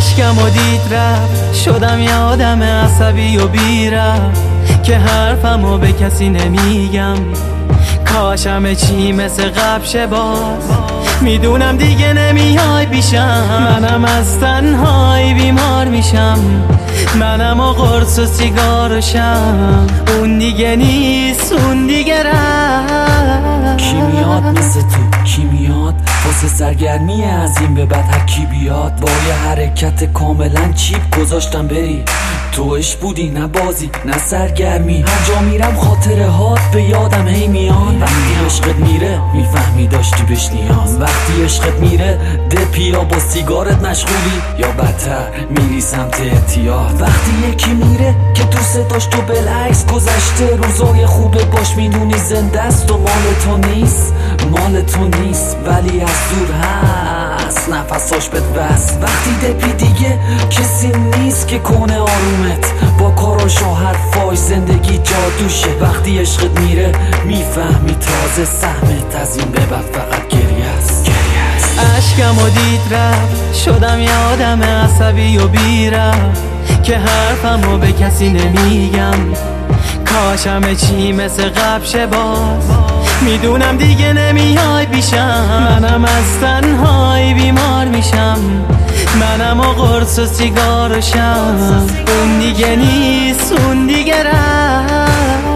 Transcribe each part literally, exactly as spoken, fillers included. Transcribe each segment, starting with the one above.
عشقم و دید رفت، شدم یه آدم عصبی و بی‌ربط که حرفمو به کسی نمیگم. کاش همه چی مثل قبل شه باز، میدونم دیگه نمیای پیشم. منم از تنهایی بیمار میشم، منم و قرص و سیگار و شم. اون دیگه نیست، اون دیگه رفت. کی میاد مثل تو، کی میاد واسه سرگرمی از این به بعد هر کی بیاد. با یه حرکت کاملا چیپ گذاشتم بری، تو عشق بودی نه بازی نه سرگرمی. هر جا میرم خاطره هات به یادم هی میان. وقتی عشقت میره میفهمی داشتی بهش نیاز. وقتی عشقت میره دپی یا با سیگارت مشغولی یا بدتر میری سمت اعتیاد. وقتی یکی میره که دوست داشت تو بالعکس گذشته روزای خوبه باش میدونی زنده است و مال تو نیست، مال تو نیست ولی از دور هست نفساش بهت بس. وقتی دپی دیگه کسی نیست که کنه آرومت با کاراش و حرفاش زندگی جادوشه. وقتی عشقت میره میفهمی تازه سهمت از این به بعد فقط گریه است. عشقم و دید رفت، شدم یه آدم عصبی و بی‌ربط که حرفمو به کسی نمیگم. کاش همه چی مثل قبل شه باز، میدونم دیگه نمیای پیشم. منم از تنهایی بیمار میشم، منم و قرص و سیگار و شم. اون دیگه نیست، اون دیگه رفت.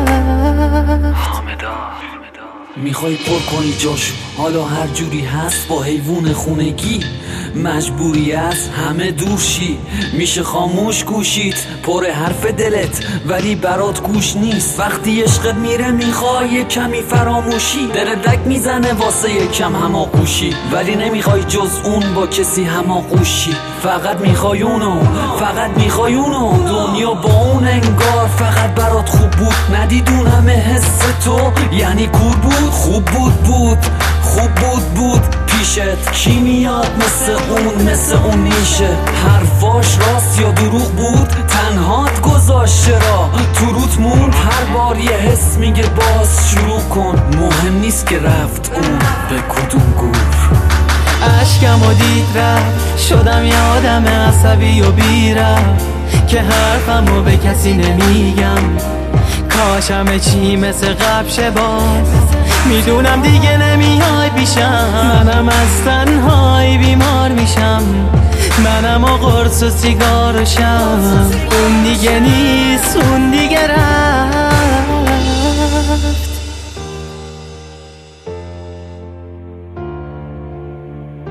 میخوای پر کنی جاشو حالا هر جوری هست با حیوون خونگی. مجبوری از همه دور شی، میشه خاموش گوشیت پر حرف دلت ولی برات گوش نیست. وقتی عشقت میره میخوای یه کمی فراموشی، دلت دک میزنه واسه یه کم هماغوشی ولی نمیخوای جز اون با کسی هماغوشی. فقط میخوای اونو، فقط میخوای اونو. دنیا با اون انگار فقط برات خوب بود، ندیدون همه حس تو یعنی کور بود. خوب بود بود خوب بود بود پیشت. کی میاد مثل اون مثل اون میشه. حرفاش راست یا دروغ بود تنهات گذاشت چرا تو روت موند. هر بار یه حس میگه باز شروع کن، مهم نیست که رفت اون به کدوم گور. عشقم و دید رفت، شدم یه آدم عصبی و بی‌ربط که حرفمو به کسی نمیگم. کاش همه چی مثل قبل شه باز، میدونم دیگه نمیای پیشم. منم از تنهایی بیمار میشم، منم و قرص و سیگار و شم. اون دیگه نیست، اون دیگه رفت.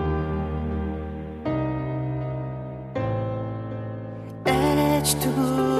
Edge to